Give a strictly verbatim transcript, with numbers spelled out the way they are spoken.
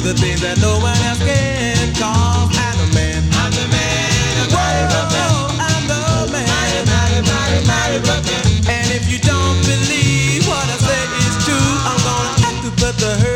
the things that no one else can. Cause I'm the man. I'm the man. Whoa, I'm the man. Mighty, mighty, mighty, mighty. And if you don't believe what I say is true, I'm gonna have to put the hurt